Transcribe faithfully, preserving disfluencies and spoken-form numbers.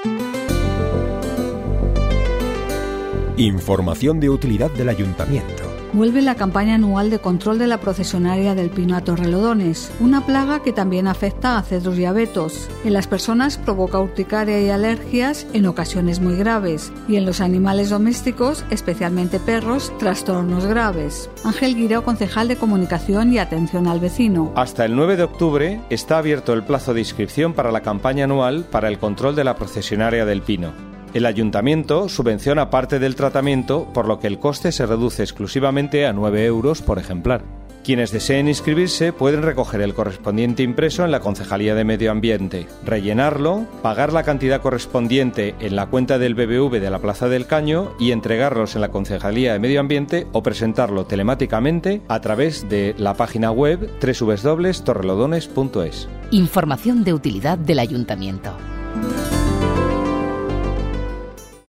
Información de utilidad del Ayuntamiento. Vuelve la campaña anual de control de la procesionaria del pino a Torrelodones, una plaga que también afecta a cedros y abetos. En las personas provoca urticaria y alergias, en ocasiones muy graves, y en los animales domésticos, especialmente perros, trastornos graves. Ángel Guirao, concejal de Comunicación y Atención al Vecino. Hasta el nueve de octubre está abierto el plazo de inscripción para la campaña anual para el control de la procesionaria del pino. El Ayuntamiento subvenciona parte del tratamiento, por lo que el coste se reduce exclusivamente a nueve euros por ejemplar. Quienes deseen inscribirse pueden recoger el correspondiente impreso en la Concejalía de Medio Ambiente, rellenarlo, pagar la cantidad correspondiente en la cuenta del B B V de la Plaza del Caño y entregarlos en la Concejalía de Medio Ambiente o presentarlo telemáticamente a través de la página web doble u doble u doble u punto torrelodones punto es. Información de utilidad del Ayuntamiento.